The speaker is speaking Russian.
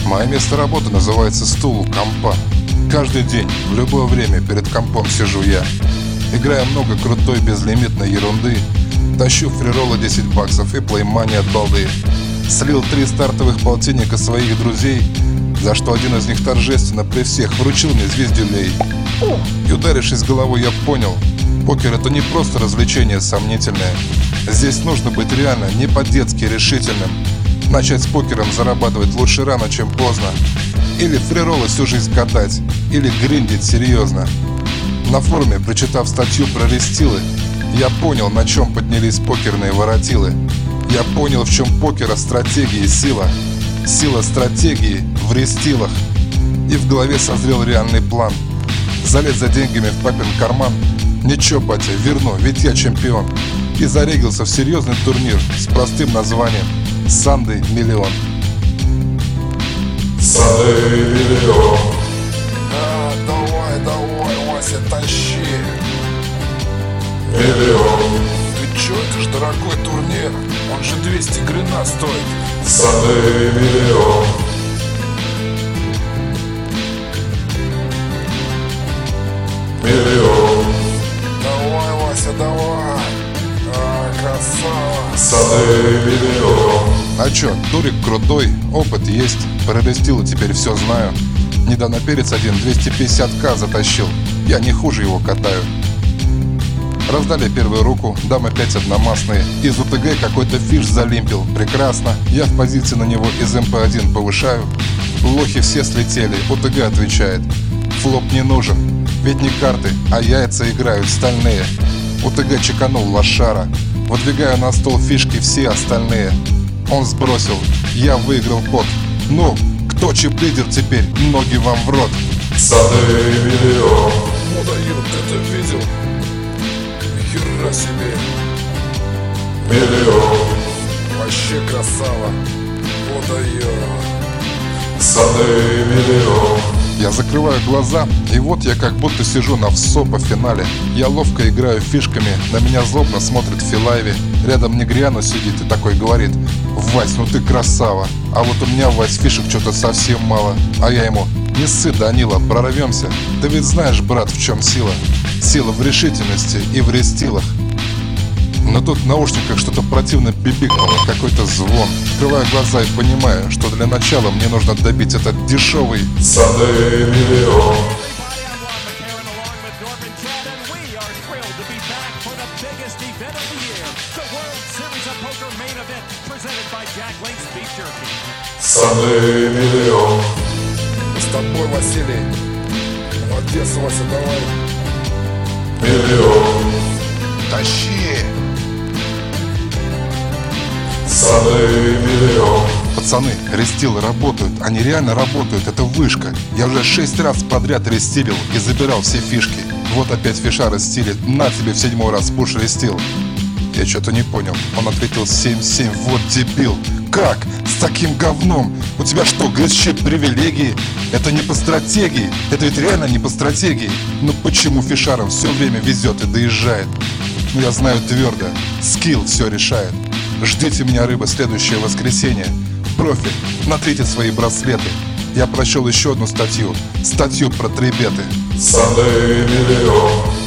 Мое место работы называется стул у компа. Каждый день, в любое время перед компом сижу я. Играю много крутой безлимитной ерунды. Тащу фрироллы 10 баксов и плеймани от балды. Слил 3 стартовых полтинника своих друзей, за что один из них торжественно при всех вручил мне звездюлей. И ударившись головой, я понял: покер — это не просто развлечение сомнительное. Здесь нужно быть реально не по-детски решительным. Начать с покером зарабатывать лучше рано, чем поздно. Или фрироллы всю жизнь катать, или гриндить серьезно. На форуме, прочитав статью про рестилы, я понял, на чем поднялись покерные воротилы. Я понял, в чем покера стратегия и сила. Сила стратегии в рестилах. И в голове созрел реальный план. Залезть за деньгами в папин карман. Ничего, батя, верну, ведь я чемпион. И зарегился в серьезный турнир с простым названием «Санды Миллион». Санды Миллион. Давай, Вася, тащи. Миллион. Ты чё, это ж дорогой турнир. Он же 200 грына стоит. Санды Миллион. Миллион. Давай, Вася, давай. Красава. Санды Миллион. А чё, турик крутой, опыт есть. Про рестилы теперь все знаю. Недавно перец один 250к затащил. Я не хуже его катаю. Раздали первую руку, дамы 5 одномастные. Из УТГ какой-то фиш залимпил. Прекрасно, я в позиции на него из МП1 повышаю. Лохи все слетели, УТГ отвечает: флоп не нужен, ведь не карты, а яйца играют стальные. УТГ чеканул лошара. Выдвигаю на стол фишки все остальные. Он сбросил, я выиграл ход. Ну, кто чип-лидер теперь? Ноги вам в рот. Санды Миллион. Ну дают, ты это видел? Нихера себе. Миллион. Вообще красава. Вот дает. Санды Миллион. Я закрываю глаза, и вот я как будто сижу на ВСО по финале. Я ловко играю фишками, на меня злобно смотрит Филайви. Рядом Негриано сидит и такой говорит: «Вась, ну ты красава». А вот у меня, Вась, фишек что-то совсем мало. А я ему: «Не ссы, Данила, прорвемся. Ты ведь знаешь, брат, в чем сила. Сила в решительности и в рестилах». Но тут в наушниках что-то противно бибикнуло, какой-то звон. Открываю глаза и понимаю, что для начала мне нужно добить этот дешевый Санды Миллион. Санды Миллион. С тобой, Василий. Молодец, Вася, давай. Миллион. Тащи. Санды Миллион. Пацаны, рестилы работают, они реально работают, это вышка. Я уже 6 раз подряд рестилил и забирал все фишки. Вот опять фиша рестилит, на тебе в 7-й раз пуш рестил. Я что-то не понял, он ответил 7-7, вот дебил. Как? С таким говном? У тебя что, ГСЧ привилегии? Это не по стратегии, это ведь реально не по стратегии. Но почему фишарам все время везет и доезжает? Ну я знаю твердо, скилл все решает. Ждите меня, рыба, следующее воскресенье. Профи, натрите свои браслеты. Я прочел еще одну статью про трибеты. Санды Миллион.